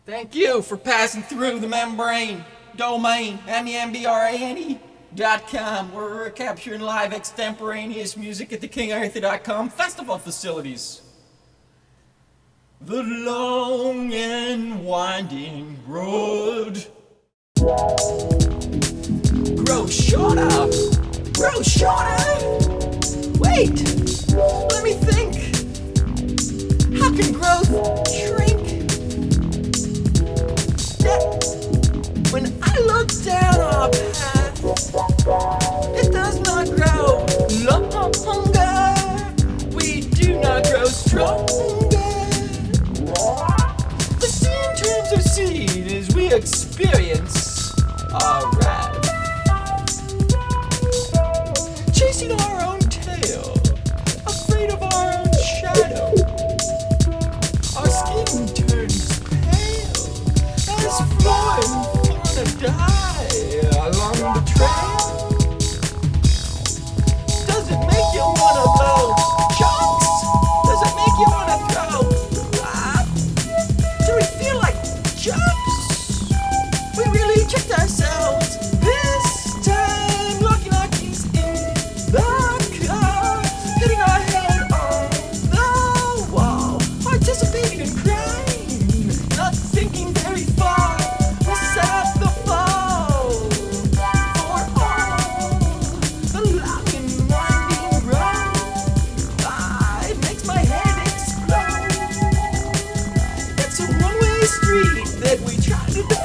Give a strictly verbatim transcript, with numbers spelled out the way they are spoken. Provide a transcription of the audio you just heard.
Thank you for passing through the membrane domain, M E M B R A N E dot com, where we're capturing live extemporaneous music at the King Arthur dot com festival facilities. The long and winding road grows shorter, grows shorter. Wait, let me think. How can growth shrink? When I look down our path, it does not grow longer. We do not grow stronger. The seed turns to seed as we experience our wrath, chasing our own tail, afraid of our own shadow. Our skin turns pale as flora and fauna die along the trail. Does it make you wanna blow chunks? Does it make you wanna throw up? Do we feel like jumps? We really tricked ourselves this time, looking like he's in the car, hitting our head on the wall, participating in crime, not thinking very far. We set up the fall for all the long and winding road. Ah, it makes my head explode. It's a one-way street that we try to